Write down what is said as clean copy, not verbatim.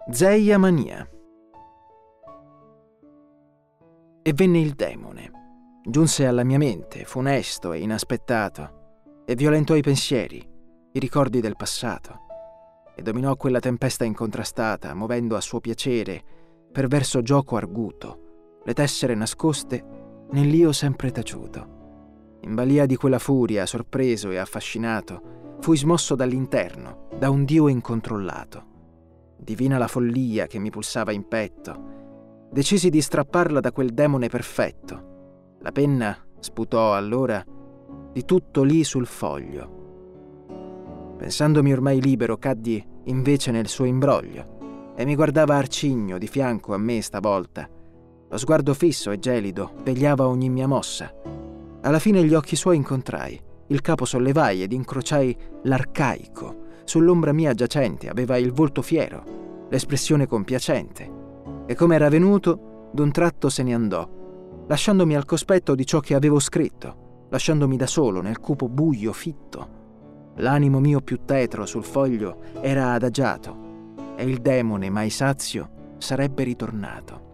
Zeia Mania. E venne il demone. Giunse alla mia mente, funesto e inaspettato, e violentò i pensieri, i ricordi del passato, e dominò quella tempesta incontrastata, muovendo a suo piacere, perverso gioco arguto, le tessere nascoste nell'io sempre taciuto. In balia di quella furia, sorpreso e affascinato, fui smosso dall'interno, da un Dio incontrollato. Divina la follia che mi pulsava in petto. Decisi di strapparla da quel demone perfetto. La penna sputò allora di tutto lì sul foglio. Pensandomi ormai libero, caddi invece nel suo imbroglio e mi guardava arcigno di fianco a me stavolta. Lo sguardo fisso e gelido vegliava ogni mia mossa. Alla fine gli occhi suoi incontrai, il capo sollevai ed incrociai l'arcaico. Sull'ombra mia giacente aveva il volto fiero, l'espressione compiacente. E come era venuto, d'un tratto se ne andò, lasciandomi al cospetto di ciò che avevo scritto, lasciandomi da solo nel cupo buio fitto. L'animo mio più tetro sul foglio era adagiato, e il demone mai sazio sarebbe ritornato.